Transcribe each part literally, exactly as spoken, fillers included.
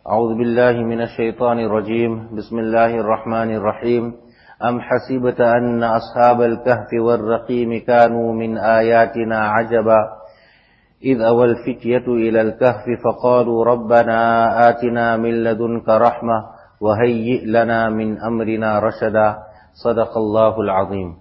أعوذ بالله من الشيطان الرجيم بسم الله الرحمن الرحيم أم حسبت أن أصحاب الكهف والرقيم كانوا من آياتنا عجبا إذ أوى الفتية إلى الكهف فقالوا ربنا آتنا من لدنك رحمة وهيئ لنا من أمرنا رشدا صدق الله العظيم.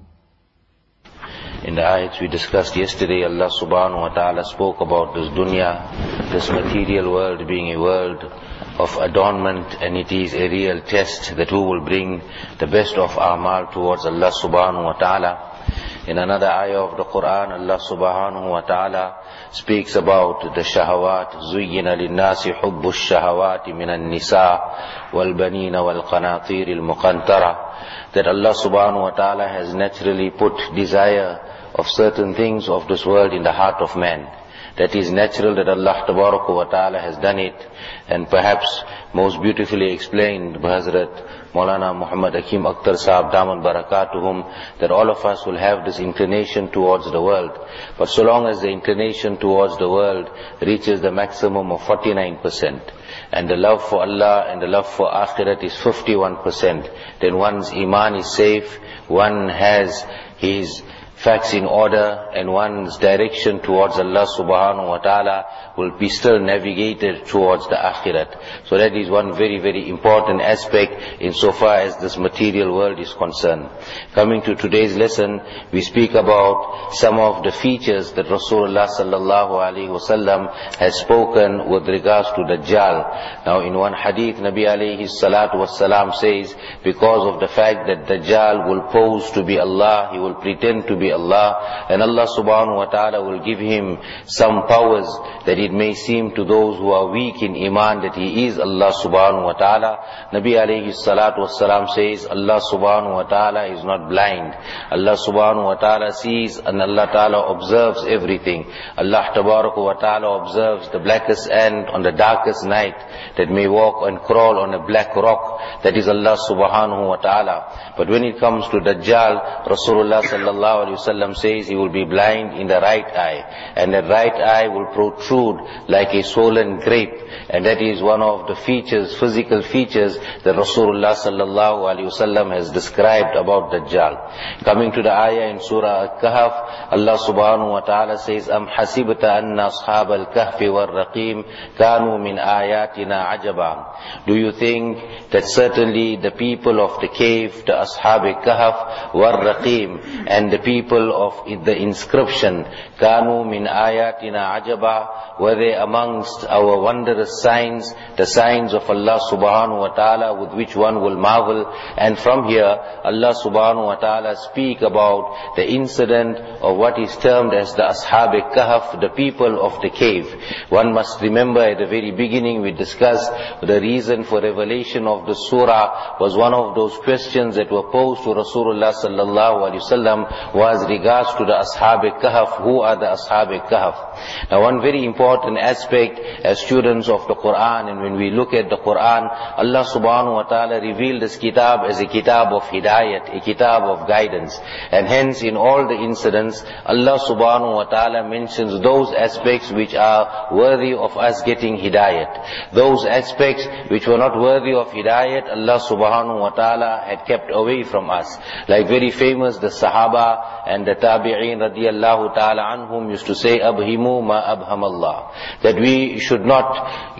In the ayats we discussed yesterday, Allah subhanahu wa ta'ala spoke about this dunya, this material world being a world of adornment, and it is a real test that who will bring the best of a'mal towards Allah subhanahu wa ta'ala. In another ayah of the Quran, Allah subhanahu wa ta'ala speaks about the shahawat. زُيِّنَ لِلنَّاسِ حُبُّ الشَّهَوَاتِ مِنَ النِّسَاءِ وَالْبَنِينَ وَالْقَنَاطِيرِ الْمُقَنْطَرَةِ. That Allah subhanahu wa ta'ala has naturally put desire of certain things of this world in the heart of man. That is natural, that Allah tabaraka wa ta'ala has done it, and perhaps most beautifully explained by Hazrat Maulana Muhammad Hakim Akhtar Sahab Daman Barakatuhum, that all of us will have this inclination towards the world. But so long as the inclination towards the world reaches the maximum of forty-nine percent, and the love for Allah and the love for Akhirat is fifty-one percent, then one's iman is safe, one has his facts in order, and one's direction towards Allah subhanahu wa ta'ala will be still navigated towards the akhirat. So that is one very, very important aspect insofar as this material world is concerned. Coming to today's lesson, we speak about some of the features that Rasulullah sallallahu alaihi wasallam has spoken with regards to Dajjal. Now in one hadith, Nabi alayhi salatu wasalam says, because of the fact that Dajjal will pose to be Allah, he will pretend to be Allah, and Allah subhanahu wa ta'ala will give him some powers that it may seem to those who are weak in iman that he is Allah subhanahu wa ta'ala. Nabi alayhi salatu wasalam says, Allah subhanahu wa ta'ala is not blind. Allah subhanahu wa ta'ala sees, and Allah ta'ala observes everything. Allah tabaraka wa ta'ala observes the blackest ant on the darkest night that may walk and crawl on a black rock. That is Allah subhanahu wa ta'ala. But when it comes to Dajjal, Rasulullah sallallahu alayhi wa sallam says he will be blind in the right eye, and the right eye will protrude like a swollen grape, and that is one of the features, physical features that Rasulullah sallallahu alaihi wasallam has described about Dajjal. Coming to the ayah in Surah Al-Kahf, Allah subhanahu wa ta'ala says, Am hasibta anna ashab al-kahfi wal-raqim kanu min ayatina ajaba. Do you think that certainly the people of the cave, the ashab al-kahf wal-raqim, and the people of the inscription, kanu min ayatina ajaba, were they amongst our wondrous signs, the signs of Allah subhanahu wa ta'ala with which one will marvel. And from here Allah subhanahu wa ta'ala speak about the incident of what is termed as the ashab al-kahf, the people of the cave. One must remember at the very beginning we discussed the reason for revelation of the surah was one of those questions that were posed to Rasulullah sallallahu alaihi wasallam was regards to the ashab al-kahf. Who are the ashab al-kahf? Now one very important aspect as students of the Quran, and when we look at the Quran, Allah subhanahu wa ta'ala revealed this kitab as a kitab of hidayat, a kitab of guidance, and hence in all the incidents Allah subhanahu wa ta'ala mentions those aspects which are worthy of us getting hidayat. Those aspects which were not worthy of hidayat, Allah subhanahu wa ta'ala had kept away from us. Like very famous the Sahaba and the Tabi'een radiyallahu ta'ala anhum used to say, Abhimu ma abham Allah, that we should not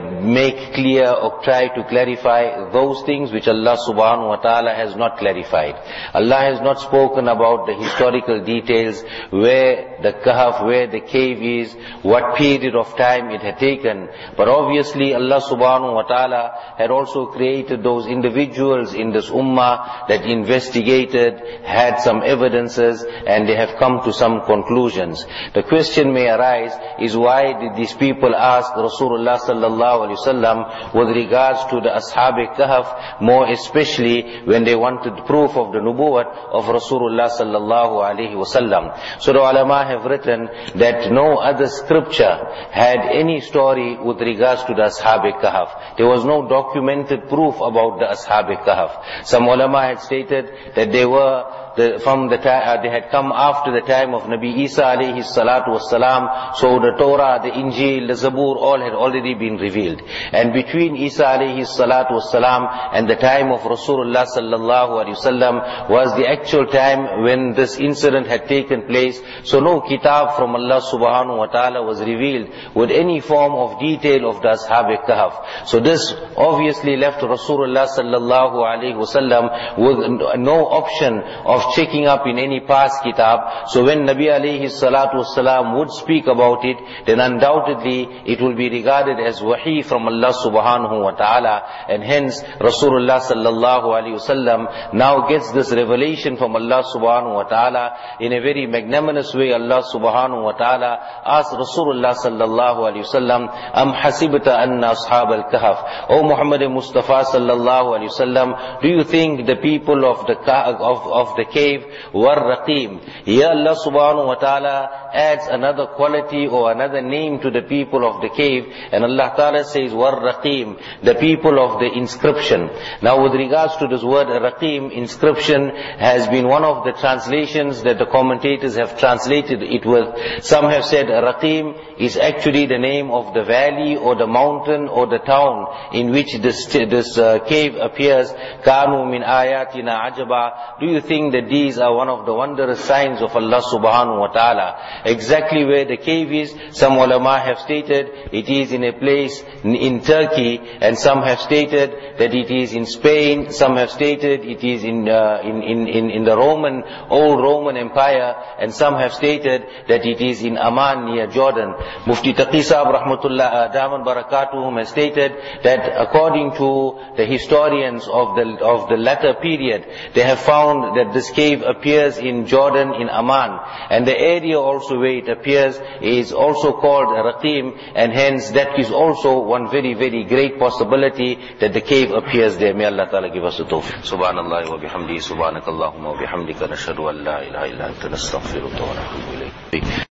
make clear or try to clarify those things which Allah subhanahu wa ta'ala has not clarified. Allah has not spoken about the historical details, where the kahf, where the cave is, what period of time it had taken. But obviously Allah subhanahu wa ta'ala had also created those individuals in this ummah that investigated, had some evidences, and they have come to some conclusions. The question may arise is, why did these people ask Rasulullah sallallahu alaihi wasallam with regards to the ashab al-kahf, more especially when they wanted proof of the nubuwwat of Rasulullah sallallahu alaihi wasallam? So the ulama have written that no other scripture had any story with regards to the ashab al-kahf. There was no documented proof about the ashab al-kahf. Some ulama had stated that they were the, from the uh, they had come after the time of Nabi Isa alayhi salatu wassalam. So the Torah, the Injil, the Zabur, all had already been revealed. And between Isa alayhi salatu wassalam and the time of Rasulullah sallallahu alaihi wasallam was the actual time when this incident had taken place. So no kitab from Allah subhanahu wa ta'ala was revealed with any form of detail of the Ashab al-Kahf. So this obviously left Rasulullah sallallahu alaihi wasallam with no option of checking up in any past kitab. So when Nabi alayhi salatu wasalam would speak about it, then undoubtedly it will be regarded as wahi from Allah subhanahu wa ta'ala, and hence Rasulullah sallallahu alaihi wasallam now gets this revelation from Allah subhanahu wa ta'ala. In a very magnanimous way, Allah subhanahu wa ta'ala asked Rasulullah sallallahu alaihi wasallam, Am hasibta anna ashab al-kahf, O Muhammad Mustafa sallallahu alaihi wasallam, do you think the people of the of, of the cave were raqim? Here Allah subhanahu wa ta'ala adds another quality or another name to the people of the cave, and Allah ta'ala says were raqim, the people of the inscription. Now with regards to this word raqim, inscription, has been one of the translations that the commentators have translated it with. Some have said raqim is actually the name of the valley or the mountain or the town in which this this uh, cave appears. Kanu min ayatina ajaba. Do you think that these are one of the wondrous signs of Allah subhanahu wa ta'ala? Exactly where the cave is, some ulama have stated it is in a place in Turkey, and some have stated that it is in Spain, some have stated it is in uh, in, in, in, in the Roman, old Roman Empire, and some have stated that it is in Amman near Jordan. Mufti Taqi Sahab rahmatullah daman barakatuhum has stated that according to the historians of the of the latter period, they have found that this cave appears in Jordan, in Amman, and the area also where it appears is also called Raqim, and hence that is also one very very great possibility that the cave appears there. May Allah Ta'ala give us the tawfiq. Subhanallah wa bihamdi, subhanakallahumma wa bihamdika, nashhadu an la ilaha illa anta, nastaghfiruka wa natubu ilayk.